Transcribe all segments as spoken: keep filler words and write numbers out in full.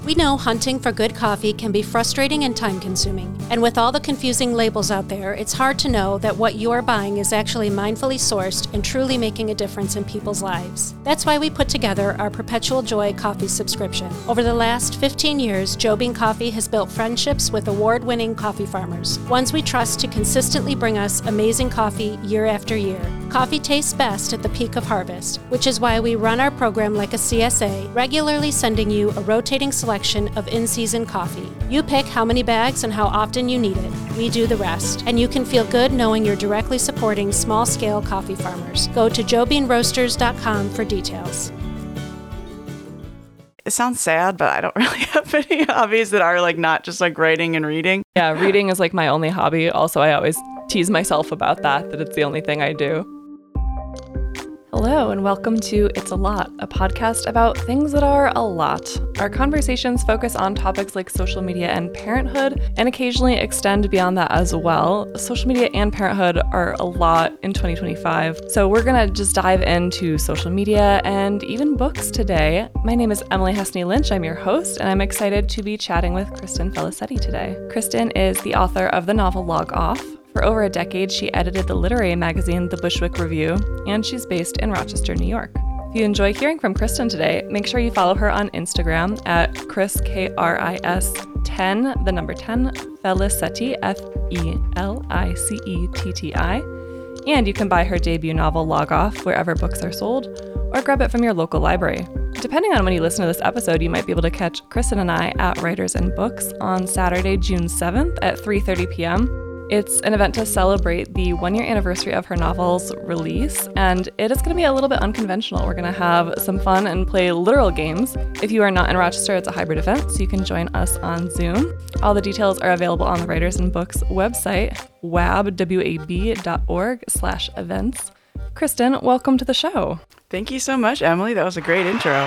We know hunting for good coffee can be frustrating and time-consuming. And with all the confusing labels out there, it's hard to know that what you are buying is actually mindfully sourced and truly making a difference in people's lives. That's why we put together our Perpetual Joy coffee subscription. Over the last fifteen years, Joe Bean Coffee has built friendships with award-winning coffee farmers, ones we trust to consistently bring us amazing coffee year after year. Coffee tastes best at the peak of harvest, which is why we run our program like a C S A, regularly sending you a rotating selection of in-season coffee. You pick how many bags and how often you need it. We do the rest. And you can feel good knowing you're directly supporting small-scale coffee farmers. Go to joe bean roasters dot com for details. It sounds sad, but I don't really have any hobbies that are like not just like writing and reading. Yeah, reading is like my only hobby. Also, I always tease myself about that, that it's the only thing I do. Hello, and welcome to It's a Lot, a podcast about things that are a lot. Our conversations focus on topics like social media and parenthood, and occasionally extend beyond that as well. Social media and parenthood are a lot in twenty twenty-five, so we're going to just dive into social media and even books today. My name is Emily Hesney Lynch. I'm your host, and I'm excited to be chatting with Kristen Felicetti today. Kristen is the author of the novel Log Off. For over a decade, she edited the literary magazine The Bushwick Review, and she's based in Rochester, New York. If you enjoy hearing from Kristen today, make sure you follow her on Instagram at Kris, K R I S ten, the number ten, Felicetti, F E L I C E T T I. And you can buy her debut novel Log Off wherever books are sold, or grab it from your local library. Depending on when you listen to this episode, you might be able to catch Kristen and I at Writers and Books on Saturday, June seventh at three thirty p.m. It's an event to celebrate the one-year anniversary of her novel's release, and it is going to be a little bit unconventional. We're going to have some fun and play literal games. If you are not in Rochester, it's a hybrid event, so you can join us on Zoom. All the details are available on the Writers and Books website, wab, W A B dot org slash events. Kristen, welcome to the show. Thank you so much, Emily. That was a great intro.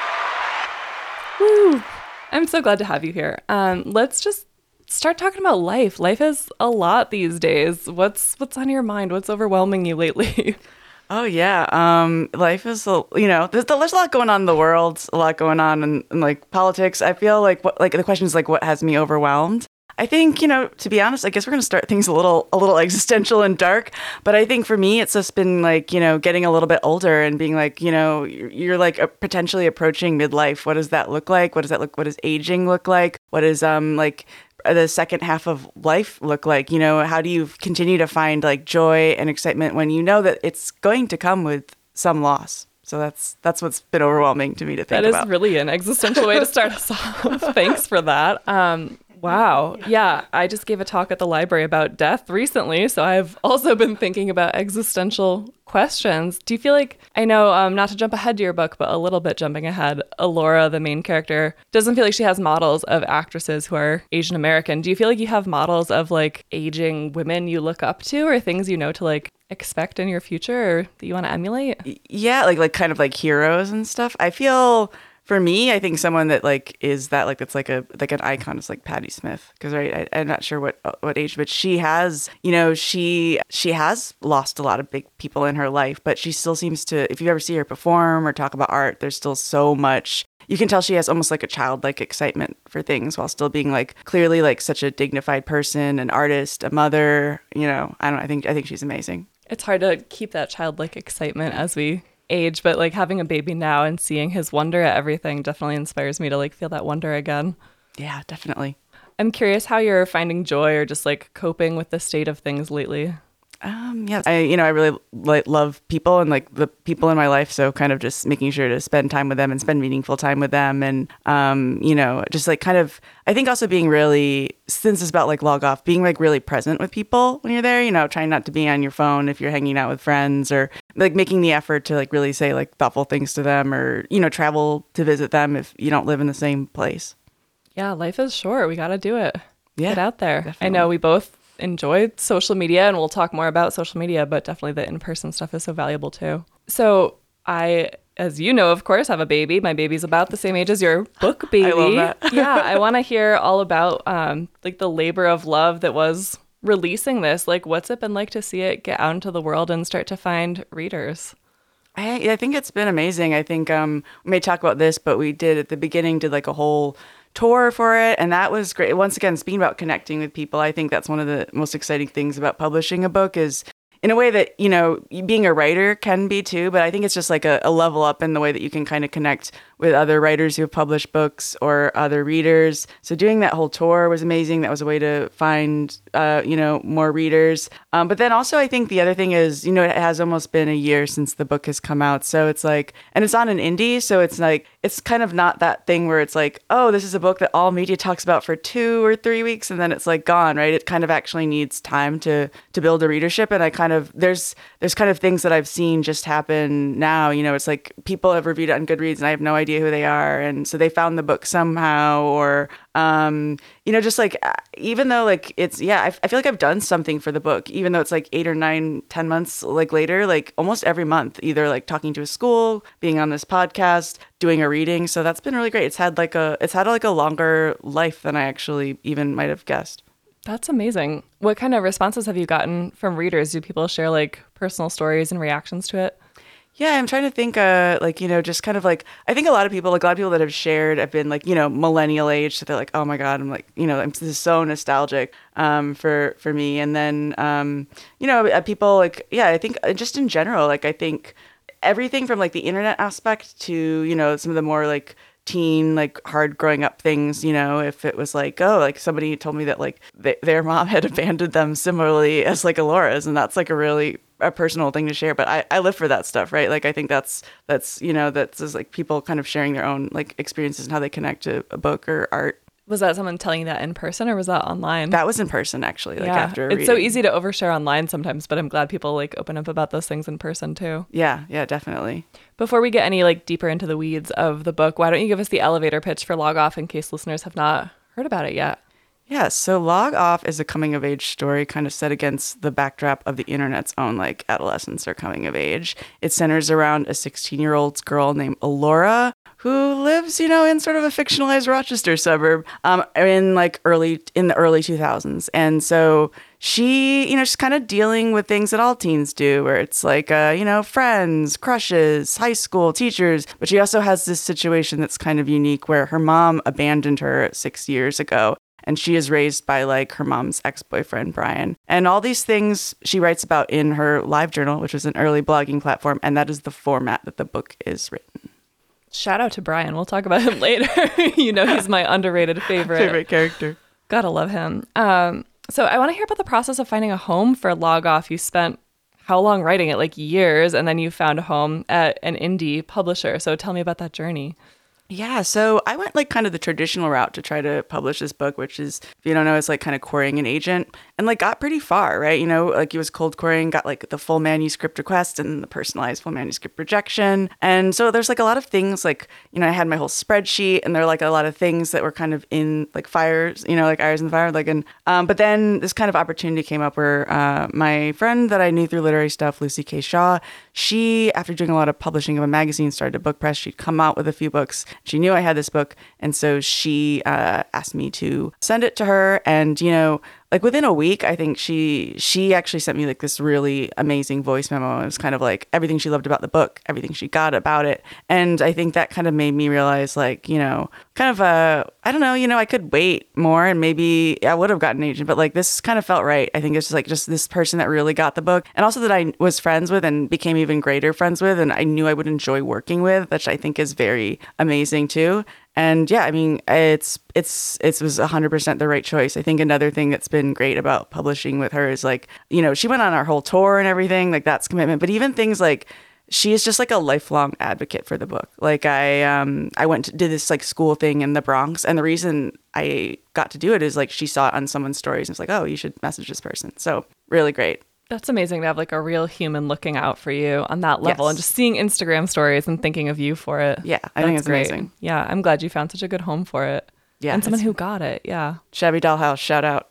Woo! I'm so glad to have you here. Um, let's just start talking about life. Life is a lot these days. What's what's on your mind? What's overwhelming you lately? Oh, yeah. Um, life is, a, you know, there's, there's a lot going on in the world, a lot going on in, in like politics. I feel like what, like the question is like, what has me overwhelmed? I think, you know, to be honest, I guess we're going to start things a little, a little existential and dark. But I think for me, it's just been like, you know, getting a little bit older and being like, you know, you're, you're like uh, potentially approaching midlife. What does that look like? What does that look? What does aging look like? What is um like the second half of life look like? You know, how do you continue to find like joy and excitement when you know that it's going to come with some loss? So that's that's what's been overwhelming to me to think about. That is really an existential way to start us off. Thanks for that. Um, wow. Yeah, I just gave a talk at the library about death recently, so I've also been thinking about existential questions. Do you feel like, I know, um, not to jump ahead to your book, but a little bit jumping ahead, Alora, the main character, doesn't feel like she has models of actresses who are Asian American. Do you feel like you have models of like aging women you look up to, or things you know to like expect in your future, or that you want to emulate? Yeah, like like kind of like heroes and stuff. I feel for me, I think someone that like is that like that's like a like an icon is like Patti Smith, because right, I, I'm not sure what what age, but she has, you know, she she has lost a lot of big people in her life, but she still seems to, if you ever see her perform or talk about art, there's still so much. You can tell she has almost like a childlike excitement for things while still being like clearly like such a dignified person, an artist, a mother. You know, I don't know. I think I think she's amazing. It's hard to keep that childlike excitement as we age, but like having a baby now and seeing his wonder at everything definitely inspires me to like feel that wonder again. Yeah, definitely. I'm curious how you're finding joy or just like coping with the state of things lately. Um, yeah, I, you know, I really like love people and like the people in my life. So kind of just making sure to spend time with them and spend meaningful time with them. And, um, you know, just like kind of, I think also being really, since it's about like Log Off, being like really present with people when you're there, you know, trying not to be on your phone if you're hanging out with friends, or like making the effort to like really say like thoughtful things to them, or, you know, travel to visit them if you don't live in the same place. Yeah, life is short. We got to do it. Yeah, get out there. Definitely. I know we both enjoy social media, and we'll talk more about social media, but definitely the in-person stuff is so valuable too. So I, as you know, of course, have a baby. My baby's about the same age as your book baby. I love that. Yeah, I want to hear all about um, like the labor of love that was releasing this. Like, what's it been like to see it get out into the world and start to find readers? I, I think it's been amazing. I think um, we may talk about this, but we did at the beginning, did like a whole tour for it, and that was great. Once again, speaking about connecting with people, I think that's one of the most exciting things about publishing a book is in a way that, you know, being a writer can be too, but I think it's just like a, a level up in the way that you can kind of connect with other writers who have published books or other readers. So doing that whole tour was amazing. That was a way to find, uh, you know, more readers. Um, but then also I think the other thing is, you know, it has almost been a year since the book has come out. So it's like, and it's on an indie. So it's like, it's kind of not that thing where it's like, oh, this is a book that all media talks about for two or three weeks and then it's like gone, right? It kind of actually needs time to to build a readership. And I kind of, there's there's kind of things that I've seen just happen now. You know, it's like people have reviewed it on Goodreads and I have no idea who they are. And so they found the book somehow, or, um, you know, just like, even though like it's, yeah, I, I feel like I've done something for the book, even though it's like eight or nine, ten months like later, like almost every month, either like talking to a school, being on this podcast, doing a reading. So that's been really great. It's had like a, it's had like a longer life than I actually even might have guessed. That's amazing. What kind of responses have you gotten from readers? Do people share like personal stories and reactions to it? Yeah, I'm trying to think, uh, like, you know, just kind of like, I think a lot of people, like a lot of people that have shared have been like, you know, millennial age. So they're like, oh my God, I'm like, you know, I'm, this is so nostalgic um, for, for me. And then, um, you know, uh, people like, yeah, I think uh, just in general, like, I think everything from like the internet aspect to, you know, some of the more like teen, like hard growing up things, you know, if it was like, oh, like somebody told me that like th- their mom had abandoned them similarly as like Alora's, and that's like a really a personal thing to share. But I, I live for that stuff, right? Like I think that's that's you know that's just like people kind of sharing their own like experiences and how they connect to a book or art. Was that someone telling you that in person or was that online? That was in person, actually, like yeah. after a It's reading. so easy to overshare online sometimes, but I'm glad people like open up about those things in person too. Yeah, yeah, definitely. Before we get any like deeper into the weeds of the book, why don't you give us the elevator pitch for Log Off in case listeners have not heard about it yet? Yeah, so Log Off is a coming of age story kind of set against the backdrop of the internet's own like adolescence or coming of age. It centers around a sixteen-year-old girl named Alora who lives, you know, in sort of a fictionalized Rochester suburb um, in like early in the early two thousands. And so she, you know, she's kind of dealing with things that all teens do, where it's like, uh, you know, friends, crushes, high school, teachers. But she also has this situation that's kind of unique where her mom abandoned her six years ago. And she is raised by like her mom's ex-boyfriend, Brian. And all these things she writes about in her live journal, which is an early blogging platform. And that is the format that the book is written. Shout out to Brian. We'll talk about him later. You know, he's my underrated favorite. Favorite character. Gotta love him. Um, so I want to hear about the process of finding a home for Log Off. You spent how long writing it? Like years. And then you found a home at an indie publisher. So tell me about that journey. Yeah, so I went like kind of the traditional route to try to publish this book, which is, if you don't know, it's like kind of querying an agent, and like got pretty far, right? You know, like it was cold querying, got like the full manuscript request and the personalized full manuscript rejection. And so there's like a lot of things like, you know, I had my whole spreadsheet and there are like a lot of things that were kind of in like fires, you know, like irons in the fire. Like, and, um, but then this kind of opportunity came up where uh, my friend that I knew through literary stuff, Lucy K. Shaw, she, after doing a lot of publishing of a magazine, started a book press. She'd come out with a few books. She knew I had this book, and so she uh, asked me to send it to her. And, you know, like within a week, I think she she actually sent me like this really amazing voice memo. It was kind of like everything she loved about the book, everything she got about it. And I think that kind of made me realize, like, you know, kind of uh, I don't know, you know, I could wait more and maybe I would have gotten an agent, but like this kind of felt right. I think it's just like just this person that really got the book, and also that I was friends with and became even greater friends with, and I knew I would enjoy working with, which I think is very amazing too. And yeah, I mean, it's it's it was one hundred percent the right choice. I think another thing that's been great about publishing with her is like, you know, she went on our whole tour and everything, like that's commitment. But even things like, she is just like a lifelong advocate for the book. Like I um I went to did this like school thing in the Bronx, and the reason I got to do it is like she saw it on someone's stories and it's like, oh, you should message this person. So really great. That's amazing to have like a real human looking out for you on that level, Yes. and just seeing Instagram stories and thinking of you for it. Yeah, I That's think it's great. amazing. Yeah, I'm glad you found such a good home for it. Yeah, and someone it's- who got it. Yeah. Shabby Dollhouse, shout out.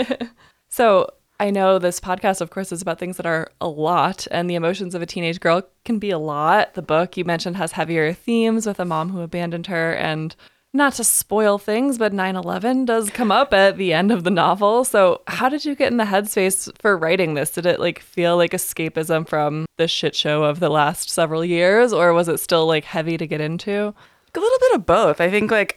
So I know this podcast, of course, is about things that are a lot, and the emotions of a teenage girl can be a lot. The book you mentioned has heavier themes with a mom who abandoned her, and not to spoil things, but nine eleven does come up at the end of the novel. So how did you get in the headspace for writing this? Did it like feel like escapism from the shit show of the last several years, or was it still like heavy to get into? A little bit of both. I think like I've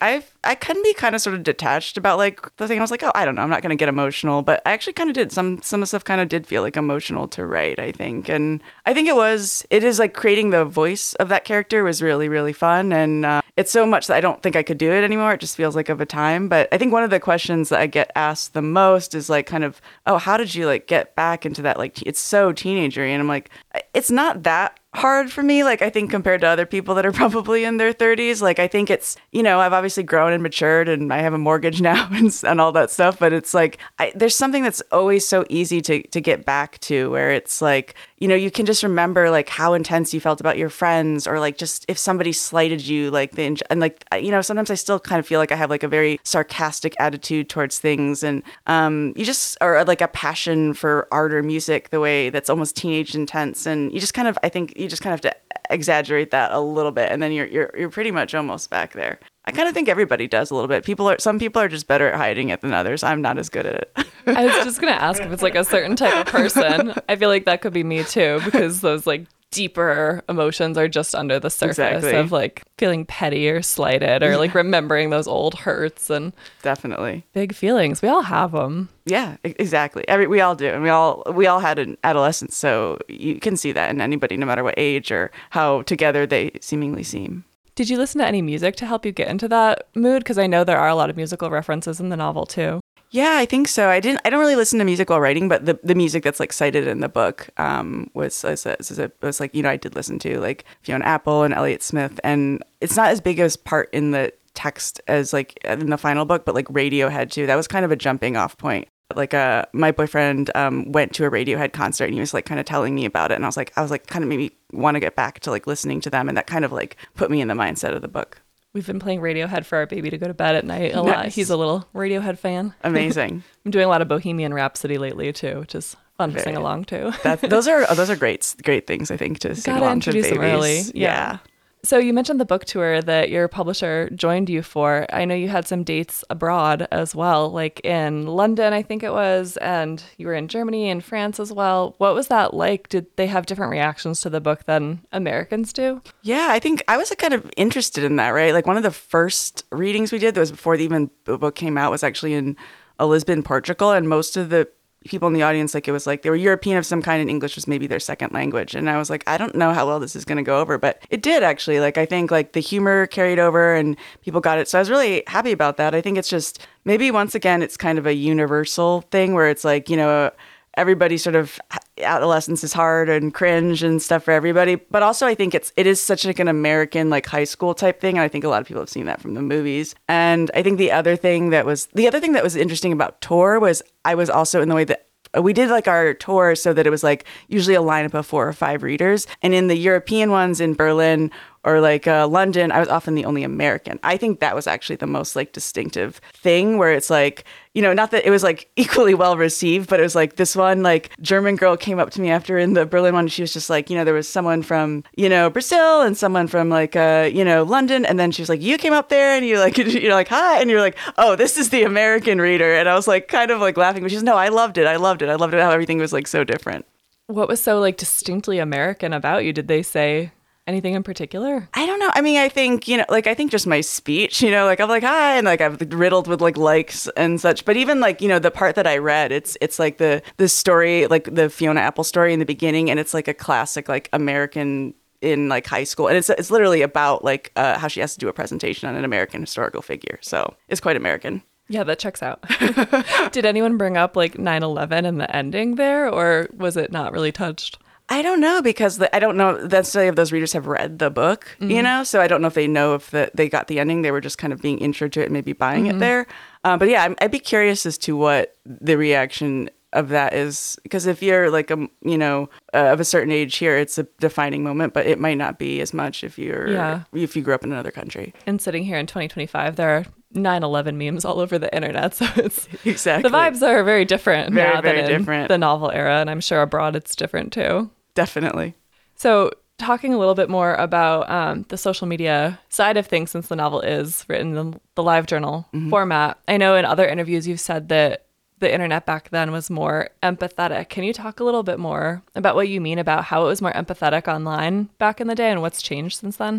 I can be kind of sort of detached about like the thing. I was like, oh, I don't know, I'm not going to get emotional, but I actually kind of did. Some some of the stuff kind of did feel like emotional to write, I think, and I think it was. It is like creating the voice of that character was really really fun, and uh, it's so much that I don't think I could do it anymore. It just feels like of a time. But I think one of the questions that I get asked the most is like kind of, oh, how did you like get back into that? Like it's so teenagery, and I'm like, it's not that hard for me, like I think compared to other people that are probably in their thirties. Like I think it's, you know, I've obviously grown and matured and I have a mortgage now and, and all that stuff, but it's like I, there's something that's always so easy to to get back to, where it's like, you know, you can just remember like how intense you felt about your friends, or like just if somebody slighted you, like the and like, you know, sometimes I still kind of feel like I have like a very sarcastic attitude towards things, and um you just are like a passion for art or music the way that's almost teenage intense, and you just kind of I think you just kind of have to exaggerate that a little bit, and then you're you're you're pretty much almost back there. I kind of think everybody does a little bit. People are some people are just better at hiding it than others. I'm not as good at it. I was just gonna ask if it's like a certain type of person. I feel like that could be me too, because those like deeper emotions are just under the surface exactly. of like feeling petty or slighted, or like remembering those old hurts and definitely big feelings. We all have them. Yeah, exactly. Every we all do, and we all we all had an adolescence, so you can see that in anybody, no matter what age or how together they seemingly seem. Did you listen to any music to help you get into that mood? Because I know there are a lot of musical references in the novel too. Yeah, I think so. I didn't. I don't really listen to music while writing, but the, the music that's like cited in the book um, was was, was, was like, you know, I did listen to like Fiona Apple and Elliott Smith, and it's not as big as part in the text as like in the final book, but like Radiohead too. That was kind of a jumping off point. Like uh, my boyfriend um, went to a Radiohead concert, and he was like kind of telling me about it, and I was like, I was like kind of made me want to get back to like listening to them, and that kind of like put me in the mindset of the book. We've been playing Radiohead for our baby to go to bed at night a lot. Nice. He's a little Radiohead fan. Amazing. I'm doing a lot of Bohemian Rhapsody lately too, which is fun Very. to sing along to. that, those are those are great great things, I think, to sing Gotta along to babies. Introduce them early. Yeah. yeah. So you mentioned the book tour that your publisher joined you for. I know you had some dates abroad as well, like in London, I think it was, and you were in Germany and France as well. What was that like? Did they have different reactions to the book than Americans do? Yeah, I think I was kind of interested in that, right? Like one of the first readings we did, that was before the, even the book came out, was actually in Lisbon, Portugal, and most of the people in the audience, like it was like they were European of some kind and English was maybe their second language. And I was like, I don't know how well this is going to go over, but it did actually. Like I think like the humor carried over and people got it. So I was really happy about that. I think it's just maybe once again, it's kind of a universal thing where it's like, you know, everybody sort of adolescence is hard and cringe and stuff for everybody. But also I think it's, it is such like an American, like high school type thing. And I think a lot of people have seen that from the movies. And I think the other thing that was, the other thing that was interesting about Tor was I was also in the way that we did like our tour so that it was like usually a lineup of four or five readers. And in the European ones in Berlin or like uh, London, I was often the only American. I think that was actually the most like distinctive thing where it's like, you know, not that it was like equally well received, but it was like this one like German girl came up to me after in the Berlin one. She was just like, you know, there was someone from, you know, Brazil and someone from like, uh, you know, London. And then she was like, you came up there and you're like, you're like, hi. And you're like, oh, this is the American reader. And I was like kind of like laughing, but she's no, I loved it. I loved it. I loved it how everything was like so different. What was so like distinctly American about you? Did they say anything in particular? I don't know. I mean, I think, you know, like, I think just my speech, you know, like, I'm like, hi, and like, I've riddled with like likes and such. But even like, you know, the part that I read, it's, it's like the, the story, like the Fiona Apple story in the beginning. And it's like a classic, like American in like high school. And it's, it's literally about like uh, how she has to do a presentation on an American historical figure. So it's quite American. Yeah, that checks out. Did anyone bring up like nine eleven and the ending there, or was it not really touched? I don't know, because the, I don't know necessarily if those readers have read the book, mm-hmm. you know, so I don't know if they know if the, they got the ending. They were just kind of being intro to it and maybe buying mm-hmm. it there. Uh, but yeah, I'm, I'd be curious as to what the reaction of that is, because if you're like, a, you know, uh, of a certain age here, it's a defining moment, but it might not be as much if you're, yeah. if you grew up in another country. And sitting here in twenty twenty-five, there are nine eleven memes all over the internet, so it's exactly the vibes are very different very, now very than in different. the novel era, and I'm sure abroad it's different too. Definitely. So talking a little bit more about um, the social media side of things, since the novel is written in the live journal mm-hmm. format, I know in other interviews you've said that the internet back then was more empathetic. Can you talk a little bit more about what you mean about how it was more empathetic online back in the day and what's changed since then?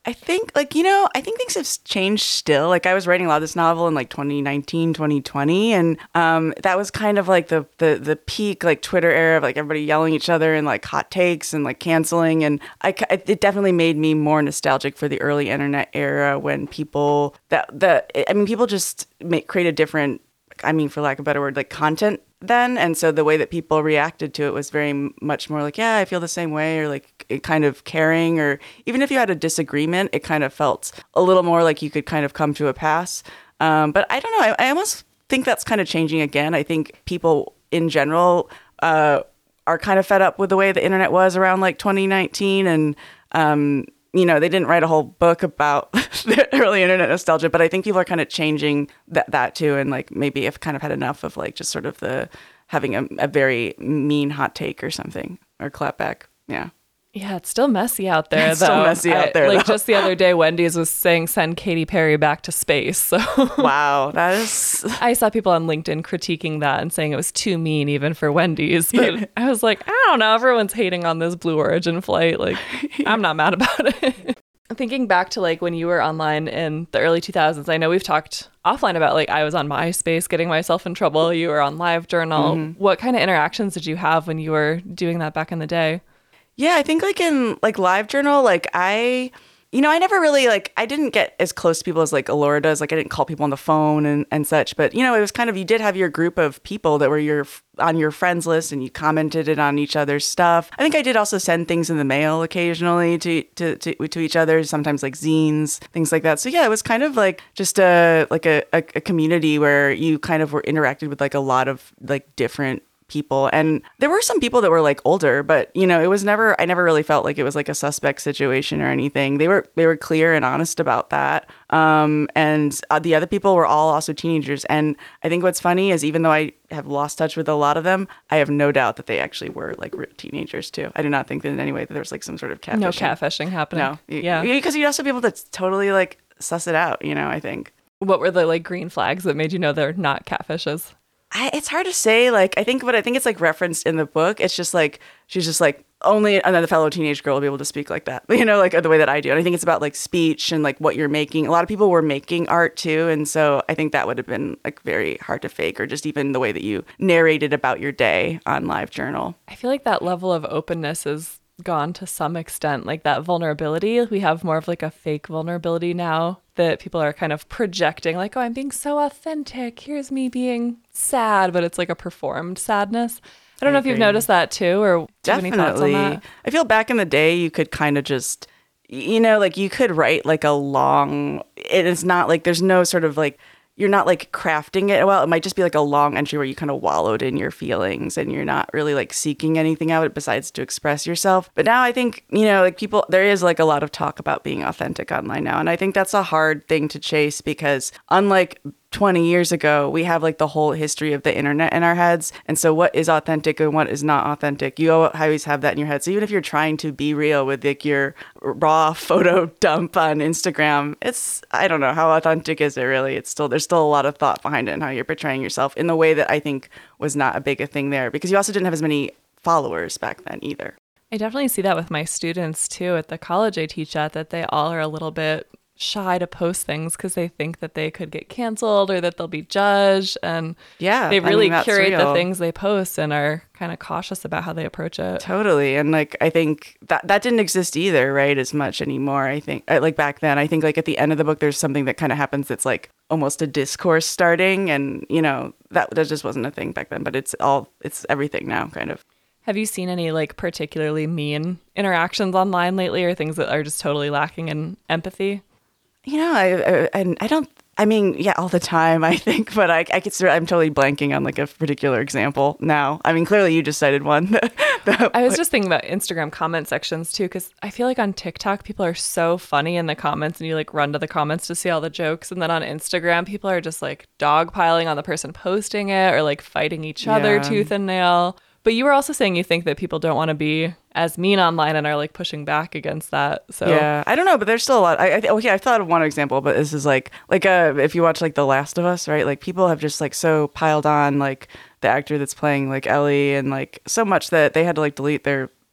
I think, like, you know, I think things have changed still. Like, I was writing a lot of this novel in, like, twenty nineteen, twenty twenty, and um, that was kind of, like, the, the the peak, like, Twitter era of, like, everybody yelling at each other and, like, hot takes and, like, canceling, and I, it definitely made me more nostalgic for the early internet era when people, that, that I mean, people just make, create a different, I mean, for lack of a better word, like, content then, and so the way that people reacted to it was very much more like, yeah, I feel the same way, or like it kind of caring, or even if you had a disagreement, it kind of felt a little more like you could kind of come to a pass. Um, but I don't know, I, I almost think that's kind of changing again. I think people in general uh, are kind of fed up with the way the internet was around like twenty nineteen, and um, you know, they didn't write a whole book about the early internet nostalgia, but I think people are kind of changing that that too, and like maybe have kind of had enough of like just sort of the having a, a very mean hot take or something, or clapback. Yeah. Yeah, it's still messy out there, it's though. Still messy out I, there. Like though. just the other day, Wendy's was saying send Katy Perry back to space. So wow, that is. I saw people on LinkedIn critiquing that and saying it was too mean even for Wendy's. But I was like, I don't know. Everyone's hating on this Blue Origin flight. Like, I'm not mad about it. Thinking back to like when you were online in the early two thousands, I know we've talked offline about like I was on MySpace getting myself in trouble. You were on LiveJournal. Mm-hmm. What kind of interactions did you have when you were doing that back in the day? Yeah, I think like in like LiveJournal, like I, you know, I never really like, I didn't get as close to people as like Allura does. Like I didn't call people on the phone and, and such, but you know, it was kind of, you did have your group of people that were your on your friends list and you commented it on each other's stuff. I think I did also send things in the mail occasionally to to to, to each other, sometimes like zines, things like that. So yeah, it was kind of like just a like a, a, a community where you kind of were interacted with like a lot of like different people, and there were some people that were like older, but you know, it was never, I never really felt like it was like a suspect situation or anything. They were they were clear and honest about that, um and uh, the other people were all also teenagers. And I think what's funny is even though I have lost touch with a lot of them, I have no doubt that they actually were like teenagers too. I do not think that in any way that there was like some sort of catfishing. No catfishing happening. No, yeah, because you'd also be able to totally like suss it out, you know. I think. What were the like green flags that made you know they're not catfishes? I, it's hard to say. Like, I think, but I think it's like referenced in the book. It's just like, she's just like, only another fellow teenage girl will be able to speak like that, you know, like the way that I do. And I think it's about like speech and like what you're making. A lot of people were making art too. And so I think that would have been like very hard to fake, or just even the way that you narrated about your day on LiveJournal. I feel like that level of openness is gone to some extent. Like that vulnerability, we have more of like a fake vulnerability now that people are kind of projecting, like, oh, I'm being so authentic, here's me being sad, but it's like a performed sadness. I don't I know agree. If you've noticed that too, or do you have any thoughts on that? I feel back in the day you could kind of just, you know, like you could write like a long, it is not like there's no sort of like, you're not like crafting it well. It might just be like a long entry where you kind of wallowed in your feelings and you're not really like seeking anything out besides to express yourself. But now I think, you know, like people, there is like a lot of talk about being authentic online now. And I think that's a hard thing to chase because unlike twenty years ago, we have like the whole history of the internet in our heads. And so what is authentic and what is not authentic, you always have that in your head. So even if you're trying to be real with like your raw photo dump on Instagram, it's, I don't know, how authentic is it really? It's still, there's still a lot of thought behind it and how you're portraying yourself in the way that I think was not a big a thing there, because you also didn't have as many followers back then either. I definitely see that with my students too at the college I teach at, that they all are a little bit shy to post things because they think that they could get canceled or that they'll be judged, and yeah they really I mean, curate real. the things they post and are kind of cautious about how they approach it. Totally. And like I think that that didn't exist either, right, as much anymore. I think like back then, I think like at the end of the book there's something that kind of happens that's like almost a discourse starting, and you know that that just wasn't a thing back then, but it's all it's everything now kind of. Have you seen any like particularly mean interactions online lately, or things that are just totally lacking in empathy? You know, I, I and I don't. I mean, yeah, all the time, I think, but I, I could. I'm totally blanking on like a particular example now. I mean, clearly, you just cited one. the, the, I was just thinking about Instagram comment sections too, because I feel like on TikTok, people are so funny in the comments, and you like run to the comments to see all the jokes, and then on Instagram, people are just like dogpiling on the person posting it, or like fighting each other yeah. tooth and nail. But you were also saying you think that people don't want to be as mean online and are like pushing back against that. So yeah, I don't know, but there's still a lot. I, I okay, I thought of one example, but this is like like uh, if you watch like The Last of Us, right? Like people have just like so piled on like the actor that's playing like Ellie, and like so much that they had to like delete their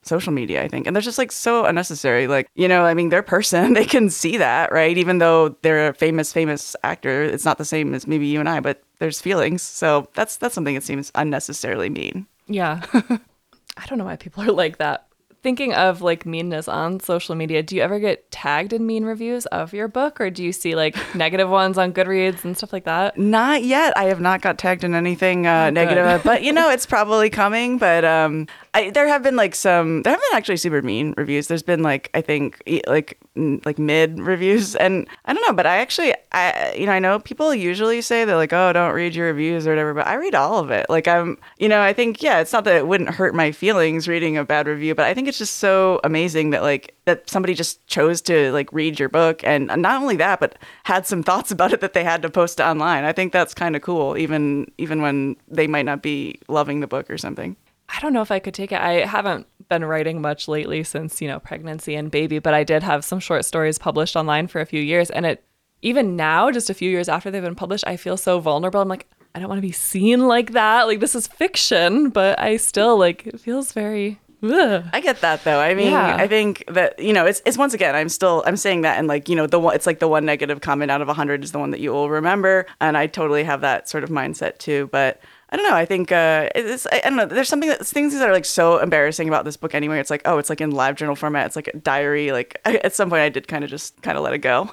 social media, I think. And they're just like so unnecessary. Like, you know, I mean, they're a person, they can see that, right? Even though they're a famous, famous actor, it's not the same as maybe you and I, but there's feelings. So that's that's something that seems unnecessarily mean. Yeah. I don't know why people are like that. Thinking of like meanness on social media, do you ever get tagged in mean reviews of your book, or do you see like negative ones on Goodreads and stuff like that? Not yet. I have not got tagged in anything uh, oh, negative, but you know, it's probably coming. But um, I, there have been like some, there have been actually super mean reviews. There's been like, I think e- like like mid reviews, and I don't know, but I actually, I you know, I know people usually say that like, oh, don't read your reviews or whatever, but I read all of it. Like I'm, you know, I think yeah, it's not that it wouldn't hurt my feelings reading a bad review, but I think it's just so amazing that like that somebody just chose to like read your book, and not only that, but had some thoughts about it that they had to post online. I think that's kind of cool, even even when they might not be loving the book or something. I don't know if I could take it. I haven't been writing much lately since, you know, pregnancy and baby, but I did have some short stories published online for a few years. And it, even now, just a few years after they've been published, I feel so vulnerable. I'm like, I don't want to be seen like that. Like, this is fiction, but I still like, it feels very... Ugh. I get that though. I mean, yeah. I think that, you know, it's it's once again, I'm still, I'm saying that, and like, you know, the one, it's like the one negative comment out of a hundred is the one that you will remember. And I totally have that sort of mindset too. But I don't know. I think uh, it's, I, I don't know. There's something that things that are like so embarrassing about this book anyway. It's like, oh, it's like in live journal format. It's like a diary. Like I, at some point I did kind of just kind of let it go.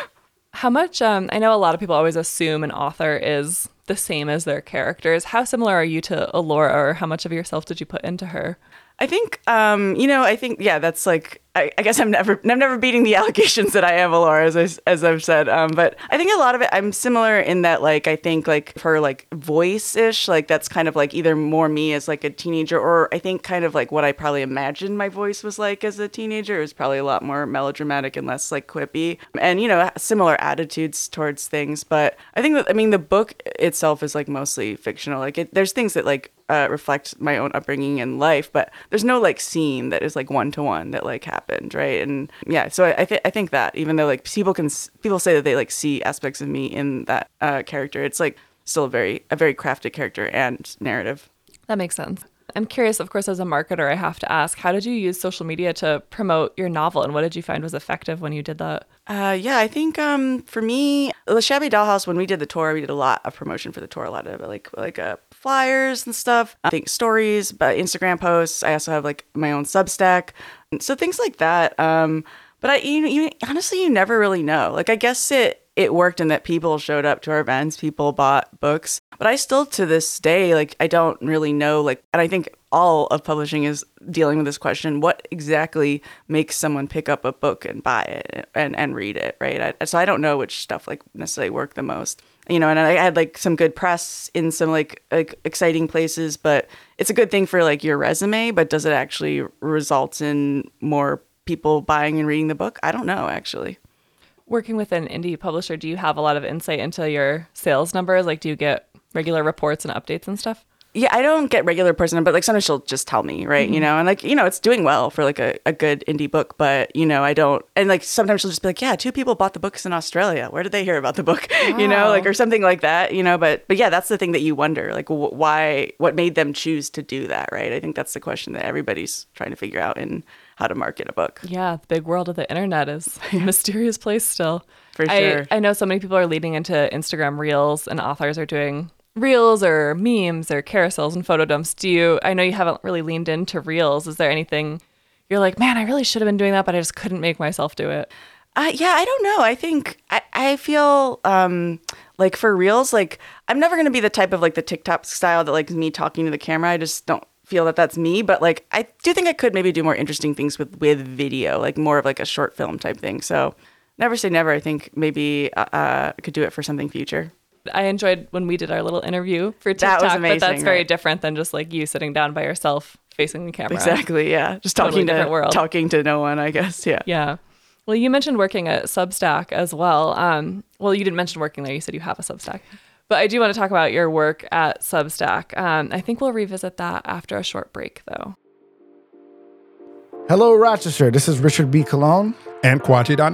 How much, um, I know a lot of people always assume an author is the same as their characters. How similar are you to Elora, or how much of yourself did you put into her? I think, um, you know, I think, yeah, that's like, I, I guess I'm never, I'm never beating the allegations that I am Elora, as I, as I've said. Um, but I think a lot of it, I'm similar in that, like, I think like her like voice-ish, like that's kind of like either more me as like a teenager, or I think kind of like what I probably imagined my voice was like as a teenager. It was probably a lot more melodramatic and less like quippy, and, you know, similar attitudes towards things. But I think that, I mean, the book itself is like mostly fictional. Like it, there's things that like uh, reflect my own upbringing and life, but there's no like scene that is like one to one that like happened, right? And yeah, so I, I think I think that even though like people can people say that they like see aspects of me in that uh, character, it's like still a very a very crafted character and narrative. That makes sense. I'm curious, of course, as a marketer, I have to ask, how did you use social media to promote your novel, and what did you find was effective when you did that? Uh, yeah, I think um, for me, the Shabby Dollhouse, when we did the tour, we did a lot of promotion for the tour, a lot of like like uh, flyers and stuff. I think stories, but Instagram posts. I also have like my own Substack, so things like that. Um, but I, you, you honestly, you never really know. Like, I guess it. It worked in that people showed up to our events, people bought books, but I still to this day, like, I don't really know, like, and I think all of publishing is dealing with this question, what exactly makes someone pick up a book and buy it and, and read it, right? I, so I don't know which stuff, like, necessarily work the most, you know, and I had, like, some good press in some, like, like exciting places, but it's a good thing for, like, your resume, but does it actually result in more people buying and reading the book? I don't know, actually. Working with an indie publisher, do you have a lot of insight into your sales numbers? Like, do you get regular reports and updates and stuff? Yeah, I don't get regular person, but like sometimes she'll just tell me, right? Mm-hmm. You know, and like, you know, it's doing well for like a, a good indie book, but you know, I don't, and like sometimes she'll just be like, yeah, two people bought the books in Australia. Where did they hear about the book? Wow. You know, like, or something like that, you know, but, but yeah, that's the thing that you wonder, like wh- why, what made them choose to do that, right? I think that's the question that everybody's trying to figure out in how to market a book. Yeah, the big world of the internet is a mysterious place still. For sure. I, I know so many people are leading into Instagram Reels, and authors are doing Reels or memes or carousels and photo dumps. Do you, I know you haven't really leaned into Reels. Is there anything you're like, man, I really should have been doing that, but I just couldn't make myself do it? Uh, yeah, I don't know. I think I, I feel um, like for Reels, like I'm never going to be the type of like the TikTok style that like me talking to the camera. I just don't feel that that's me, but like I do think I could maybe do more interesting things with with video, like more of like a short film type thing. So never say never. I think maybe uh, I could do it for something future. I enjoyed when we did our little interview for TikTok, that was amazing, but that's very right? different than just like you sitting down by yourself facing the camera. Exactly, yeah. Just talking totally to world. talking to no one, I guess. Yeah. Yeah. Well, you mentioned working at Substack as well. Um, well, you didn't mention working there. You said you have a Substack. But I do want to talk about your work at Substack. Um, I think we'll revisit that after a short break, though. Hello, Rochester. This is Richard B. Colon. And Kwati Donnell.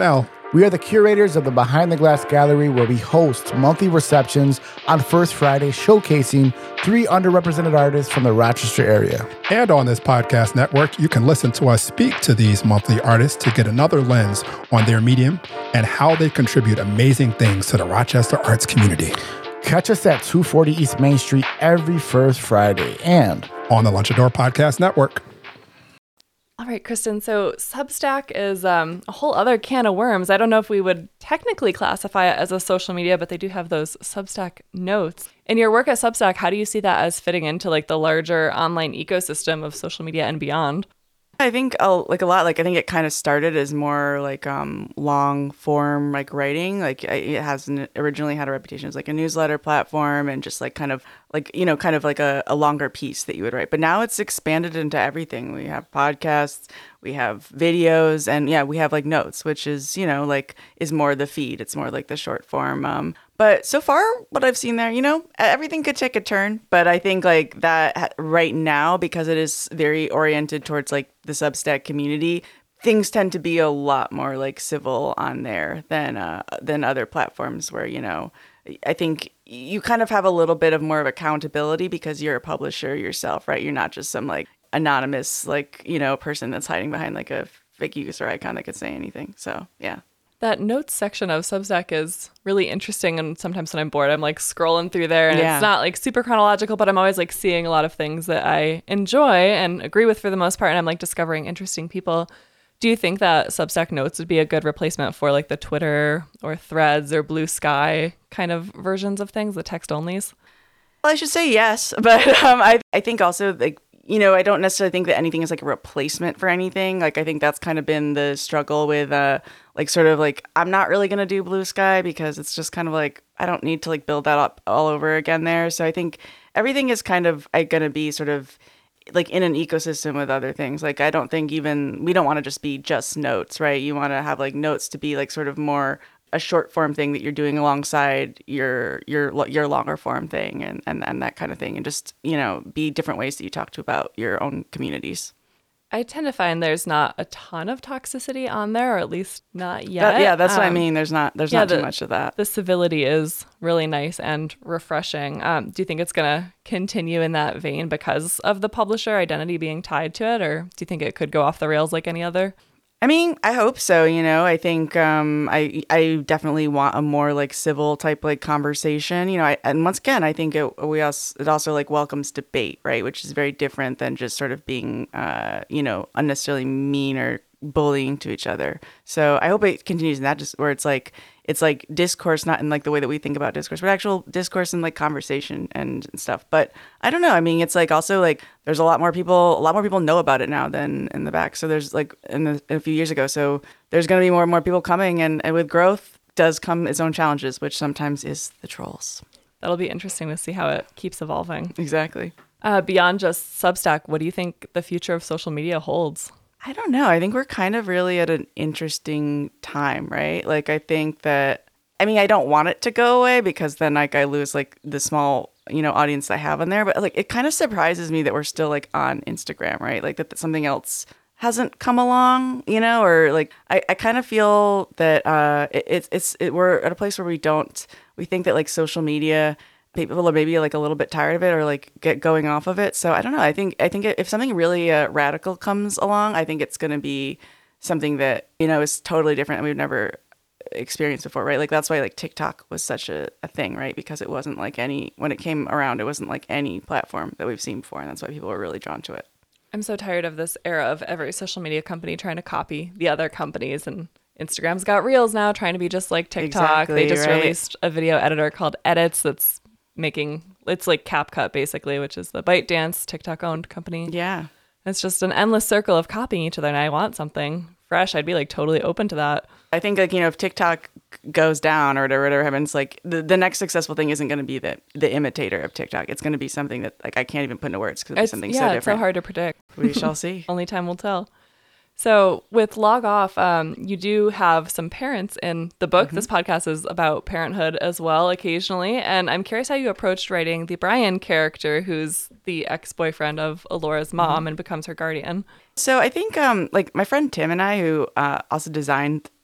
We are the curators of the Behind the Glass Gallery, where we host monthly receptions on First Friday showcasing three underrepresented artists from the Rochester area. And on this podcast network, you can listen to us speak to these monthly artists to get another lens on their medium and how they contribute amazing things to the Rochester arts community. Catch us at two forty East Main Street every first Friday and on the Lunchador Podcast Network. All right, Kristen, so Substack is um, a whole other can of worms. I don't know if we would technically classify it as a social media, but they do have those Substack notes. In your work at Substack, how do you see that as fitting into like the larger online ecosystem of social media and beyond? I think uh, like a lot, like I think it kind of started as more like um, long form like writing. Like it has originally had a reputation as like a newsletter platform and just like kind of like, you know, kind of like a, a longer piece that you would write. But now it's expanded into everything. We have podcasts, we have videos, and yeah, we have like notes, which is, you know, like is more the feed. It's more like the short form. Um, But so far, what I've seen there, you know, everything could take a turn. But I think like that right now, because it is very oriented towards like the Substack community, things tend to be a lot more like civil on there than uh, than other platforms where, you know, I think you kind of have a little bit of more of accountability because you're a publisher yourself, right? You're not just some like anonymous, like, you know, person that's hiding behind like a fake user icon that could say anything. So, yeah. That notes section of Substack is really interesting, and sometimes when I'm bored, I'm like scrolling through there, and yeah. It's not like super chronological, but I'm always like seeing a lot of things that I enjoy and agree with for the most part, and I'm like discovering interesting people. Do you think that Substack notes would be a good replacement for like the Twitter or Threads or Blue Sky kind of versions of things, the text onlys? Well, I should say yes, but um, I I think also like, you know, I don't necessarily think that anything is like a replacement for anything. Like, I think that's kind of been the struggle with, uh, like, sort of like, I'm not really going to do Blue Sky because it's just kind of like, I don't need to like build that up all over again there. So I think everything is kind of going to be sort of like in an ecosystem with other things. Like, I don't think even, we don't want to just be just notes, right? You want to have like notes to be like sort of more a short form thing that you're doing alongside your your your longer form thing and, and, and that kind of thing. And just, you know, be different ways that you talk to about your own communities. I tend to find there's not a ton of toxicity on there, or at least not yet. That, yeah, that's um, what I mean. There's not there's yeah, not too the, much of that. The civility is really nice and refreshing. Um, do you think it's going to continue in that vein because of the publisher identity being tied to it, or do you think it could go off the rails like any other? I mean, I hope so. You know, I think um, I I definitely want a more like civil type like conversation. You know, I, and once again, I think it we also it also like welcomes debate, right? Which is very different than just sort of being, uh, you know, unnecessarily mean or bullying to each other. So I hope it continues in that, just where it's like it's like discourse, not in like the way that we think about discourse, but actual discourse and like conversation and stuff. But I don't know. I mean, it's like also like there's a lot more people, a lot more people know about it now than in the back. So there's like in, the, in a few years ago. So there's going to be more and more people coming, and, and with growth does come its own challenges, which sometimes is the trolls. That'll be interesting to see how it keeps evolving. Exactly. Uh, beyond just Substack, what do you think the future of social media holds? I don't know. I think we're kind of really at an interesting time, right? Like, I think that, I mean, I don't want it to go away because then like I lose like the small, you know, audience I have on there. But like, it kind of surprises me that we're still like on Instagram, right? Like that, that something else hasn't come along, you know, or like, I, I kind of feel that uh, it, it's, it's, it, we're at a place where we don't, we think that like social media, people are maybe like a little bit tired of it or like get going off of it. So I don't know. I think I think if something really uh, radical comes along, I think it's going to be something that, you know, is totally different and we've never experienced before, right? Like that's why like TikTok was such a, a thing, right? Because it wasn't like any, when it came around, it wasn't like any platform that we've seen before. And that's why people were really drawn to it. I'm so tired of this era of every social media company trying to copy the other companies, and Instagram's got Reels now trying to be just like TikTok. Exactly, they just right? released a video editor called Edits that's making, it's like CapCut basically, which is the ByteDance TikTok owned company. Yeah. It's just an endless circle of copying each other, and I want something fresh. I'd be like totally open to that. I think like, you know, if TikTok goes down or whatever, whatever happens, like the, the next successful thing isn't going to be the the imitator of TikTok. It's going to be something that like I can't even put into words because it's something yeah, so different. It's so hard to predict. We shall see. Only time will tell. So with Log Off, um, you do have some parents in the book. Mm-hmm. This podcast is about parenthood as well occasionally. And I'm curious how you approached writing the Brian character, who's the ex-boyfriend of Alora's mom mm-hmm. and becomes her guardian. So I think um, like my friend Tim and I, who uh, also designed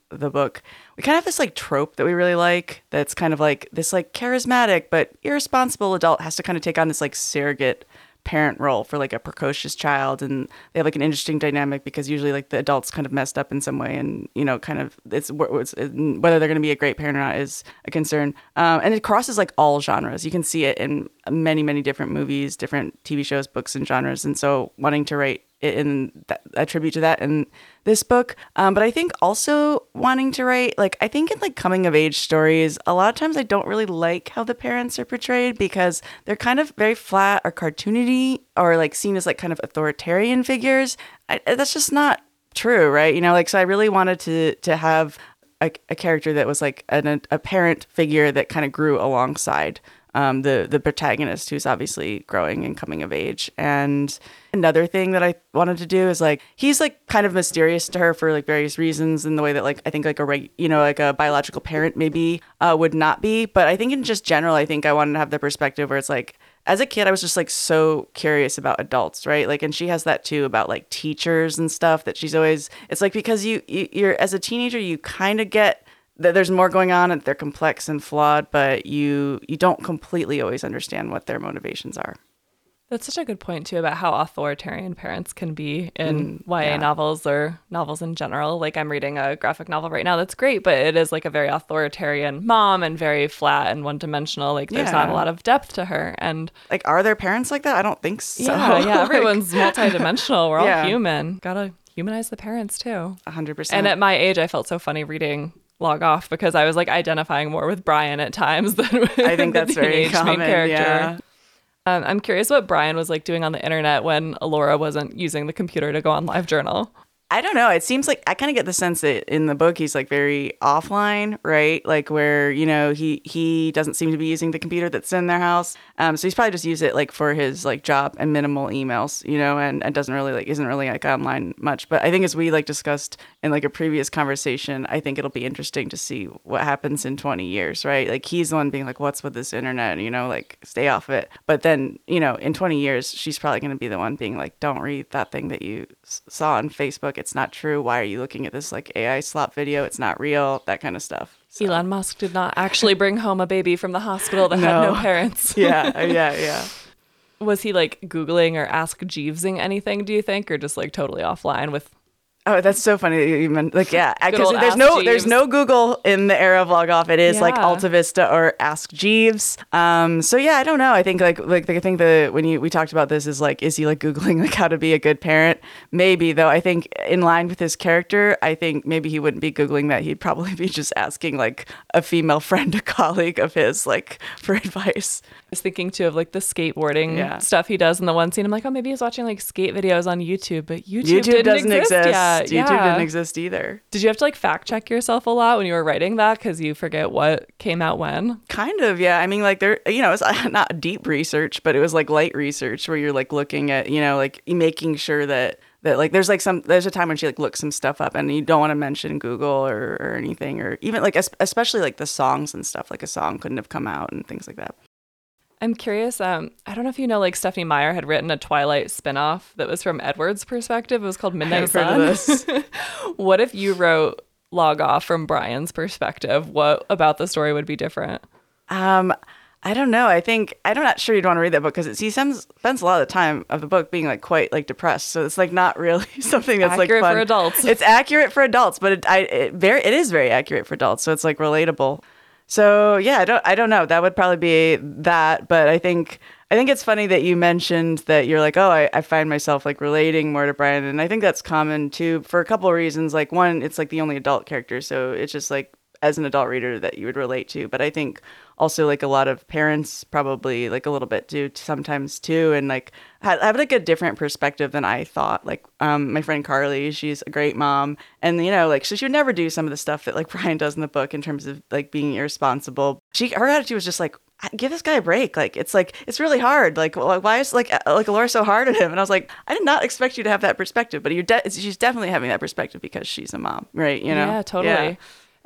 the book, we kind of have this like trope that we really like. That's kind of like this like charismatic but irresponsible adult has to kind of take on this like surrogate parent role for like a precocious child, and they have like an interesting dynamic because usually like the adult's kind of messed up in some way, and you know kind of it's, it's whether they're going to be a great parent or not is a concern. Um, and it crosses like all genres. You can see it in many many different movies, different T V shows, books, and genres. And so wanting to write it in that, a tribute to that in this book, um, but I think also wanting to write like I think in like coming of age stories, a lot of times I don't really like how the parents are portrayed because they're kind of very flat or cartoony or like seen as like kind of authoritarian figures. I, that's just not true, right? You know, like so I really wanted to to have a, a character that was like an, a parent figure that kind of grew alongside Um, the the protagonist, who's obviously growing and coming of age. And another thing that I wanted to do is like he's like kind of mysterious to her for like various reasons in the way that like I think like a reg- you know like a biological parent maybe uh, would not be. But I think in just general, I think I wanted to have the perspective where it's like as a kid I was just like so curious about adults, right? Like, and she has that too about like teachers and stuff that she's always. It's like because you, you you're as a teenager you kind of get that there's more going on and they're complex and flawed, but you you don't completely always understand what their motivations are. That's such a good point too about how authoritarian parents can be in Mm, Y A yeah. novels or novels in general. Like I'm reading a graphic novel right now that's great, but it is like a very authoritarian mom and very flat and one-dimensional. Like there's not a Yeah. lot of depth to her. And Like, are there parents like that? I don't think so. yeah, yeah, Like, everyone's multidimensional. We're all Yeah. human. Gotta humanize the parents too. one hundred percent. And at my age, I felt so funny reading Log Off because I was like identifying more with Brian at times than with I think the that's very teenage main common. character. Yeah. Um, I'm curious what Brian was like doing on the internet when Alora wasn't using the computer to go on LiveJournal. I don't know. It seems like I kind of get the sense that in the book he's like very offline, right? Like where, you know, he he doesn't seem to be using the computer that's in their house. Um, so he's probably just used it like for his like job and minimal emails, you know, and, and doesn't really like isn't really like online much. But I think as we like discussed in like a previous conversation, I think it'll be interesting to see what happens in twenty years, right? Like he's the one being like, what's with this internet? You know, like stay off it. But then, you know, in twenty years, she's probably going to be the one being like, don't read that thing that you s- saw on Facebook. It's not true. Why are you looking at this like A I slop video? It's not real. That kind of stuff. So, Elon Musk did not actually bring home a baby from the hospital that had No. no parents. yeah, yeah, yeah. Was he like Googling or Ask Jeevesing anything, do you think? Or just like totally offline with. Oh, that's so funny that you even like yeah, Good because old there's Ask no there's Jeeves. no Google in the era of Log Off. It is like Yeah. Alta Vista or Ask Jeeves. Um, so yeah, I don't know. I think like like I think the when you we talked about this is like is he like Googling like how to be a good parent? Maybe though. I think in line with his character, I think maybe he wouldn't be Googling that. He'd probably be just asking like a female friend, a colleague of his, like for advice. I was thinking too of like the skateboarding Yeah. stuff he does in the one scene. I'm like, oh, maybe he's watching like skate videos on YouTube, but YouTube, YouTube didn't doesn't exist, exist. yet. YouTube Yeah. didn't exist either. Did you have to like fact check yourself a lot when you were writing that because you forget what came out when? Kind of, yeah. I mean, like there, you know, it's not deep research, but it was like light research where you're like looking at, you know, like making sure that that like there's like some there's a time when she like looks some stuff up and you don't want to mention Google or or anything or even like es- especially like the songs and stuff. Like a song couldn't have come out and things like that. I'm curious. Um, I don't know if you know, like Stephanie Meyer had written a Twilight spinoff that was from Edward's perspective. It was called Midnight I've heard of Sun. this. What if you wrote Log Off from Brian's perspective? What about the story would be different? Um, I don't know. I think I'm not sure you'd want to read that book because he spends spends a lot of the time of the book being like quite like depressed. So it's like not really something that's Accurate like fun. for adults. It's accurate for adults, but it, I it very it is very accurate for adults. So it's like relatable. So yeah, I don't I don't know. That would probably be that. But I think I think it's funny that you mentioned that you're like, oh, I, I find myself like relating more to Brian, and I think that's common too for a couple of reasons. Like one, it's like the only adult character, so it's just like as an adult reader that you would relate to. But I think also like a lot of parents probably like a little bit do sometimes too, and like have, have like a different perspective than I thought. Like um my friend Carly, she's a great mom, and you know like so she would never do some of the stuff that like Brian does in the book in terms of like being irresponsible. She her attitude was just like, give this guy a break. Like it's like it's really hard. Like wh- why is like uh, like Laura so hard at him? And I was like, I did not expect you to have that perspective, but you're de- she's definitely having that perspective because she's a mom, right? You know? Yeah, totally. Yeah.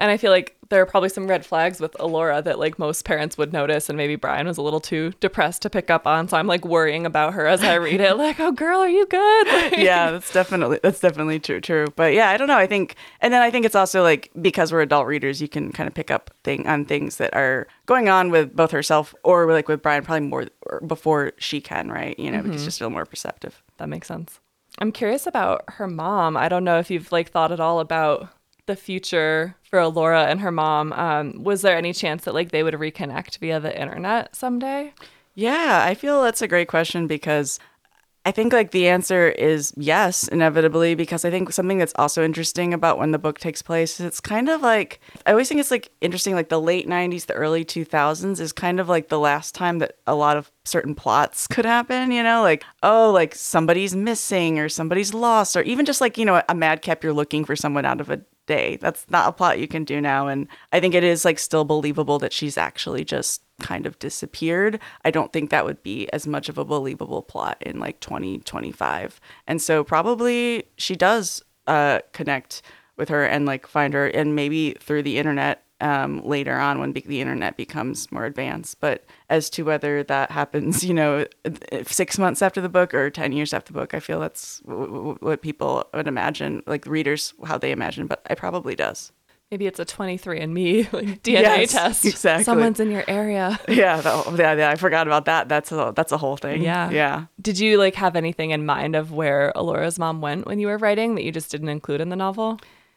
And I feel like there are probably some red flags with Elora that like most parents would notice, and maybe Brian was a little too depressed to pick up on. So I'm like worrying about her as I read it. Like, oh girl, are you good? Like, yeah, that's definitely that's definitely true. True, but yeah, I don't know. I think, and then I think it's also like because we're adult readers, you can kind of pick up thing on things that are going on with both herself or like with Brian, probably more before she can, right? You know, mm-hmm. because she's still more perceptive. That makes sense. I'm curious about her mom. I don't know if you've like thought at all about the future for Elora and her mom. Um, was there any chance that like they would reconnect via the internet someday? Yeah, I feel that's a great question because I think like the answer is yes, inevitably, because I think something that's also interesting about when the book takes place is it's kind of like, I always think it's like interesting, like the late nineties, the early two thousands is kind of like the last time that a lot of certain plots could happen, you know, like, oh, like somebody's missing or somebody's lost, or even just like, you know, a madcap, you're looking for someone out of a day. That's not a plot you can do now. And I think it is like still believable that she's actually just kind of disappeared. I don't think that would be as much of a believable plot in like twenty twenty-five. And so probably she does uh, connect with her and like find her, and maybe through the internet um, later on when be- the internet becomes more advanced. But as to whether that happens, you know, six months after the book or ten years after the book, I feel that's w- w- what people would imagine, like readers, how they imagine, but it probably does. Maybe it's a twenty-three and me like D N A yes, test. Exactly. Someone's in your area. Yeah, that, yeah, yeah. I forgot about that. That's a that's a whole thing. Yeah, yeah. Did you like have anything in mind of where Elora's mom went when you were writing that you just didn't include in the novel?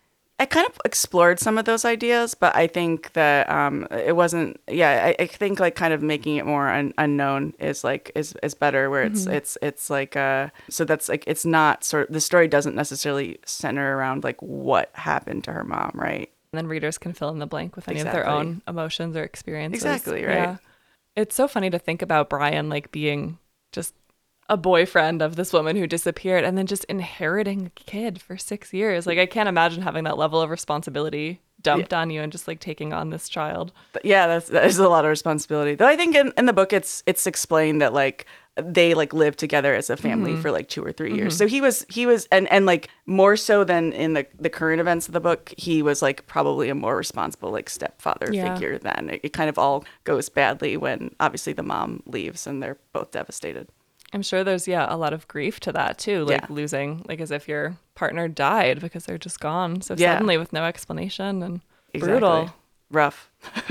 I kind of explored some of those ideas, but I think that um, it wasn't. Yeah, I, I think like kind of making it more un- unknown is like is, is better. Where it's mm-hmm. it's it's like uh, so that's like it's not sort of, the story doesn't necessarily center around like what happened to her mom, right? And then readers can fill in the blank with any exactly. of their own emotions or experiences. Exactly, right. Yeah. It's so funny to think about Brian like being just a boyfriend of this woman who disappeared and then just inheriting a kid for six years. Like, I can't imagine having that level of responsibility dumped yeah. on you and just like taking on this child. Yeah, that's that is a lot of responsibility. Though I think in, in the book it's it's explained that like they like lived together as a family mm-hmm. for like two or three mm-hmm. years. So he was he was and, and like more so than in the, the current events of the book, he was like probably a more responsible like stepfather yeah. figure then. It, it kind of all goes badly when obviously the mom leaves and they're both devastated. I'm sure there's, yeah, a lot of grief to that, too. Like yeah. losing, like as if your partner died because they're just gone. So yeah. suddenly with no explanation and exactly. brutal. Rough.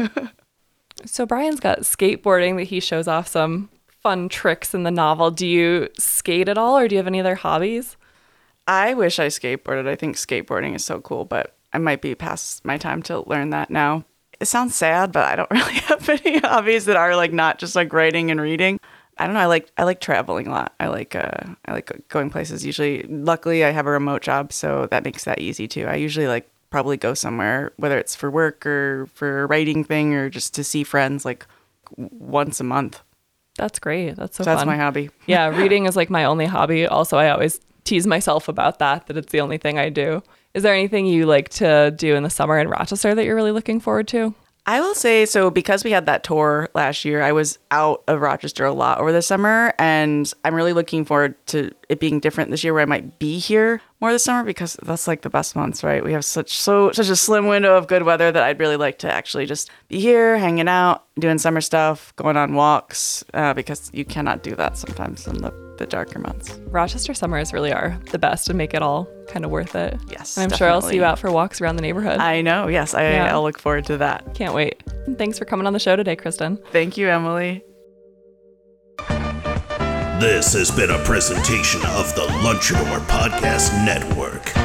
So Brian's got skateboarding that he shows off some fun tricks in the novel. Do you skate at all or do you have any other hobbies? I wish I skateboarded. I think skateboarding is so cool, but I might be past my time to learn that now. It sounds sad, but I don't really have any hobbies that are like not just like writing and reading. I don't know. I like I like traveling a lot. I like uh, I like going places. Usually, luckily, I have a remote job, so that makes that easy too. I usually like probably go somewhere, whether it's for work or for a writing thing or just to see friends, like once a month. That's great. That's so, so that's fun. my hobby. Yeah, reading is like my only hobby. Also, I always tease myself about that, that it's the only thing I do. Is there anything you like to do in the summer in Rochester that you're really looking forward to? I will say, so because we had that tour last year, I was out of Rochester a lot over the summer, and I'm really looking forward to it being different this year where I might be here more this summer because that's like the best months, right? We have such so such a slim window of good weather that I'd really like to actually just be here, hanging out, doing summer stuff, going on walks, uh, because you cannot do that sometimes in the, the darker months. Rochester summers really are the best and make it all kind of worth it. Yes, and I'm definitely. sure I'll see you out for walks around the neighborhood. I know, yes. I, yeah. I'll look forward to that. Can't wait. And thanks for coming on the show today, Kristen. Thank you, Emily. This has been a presentation of the Lunchador Podcast Network.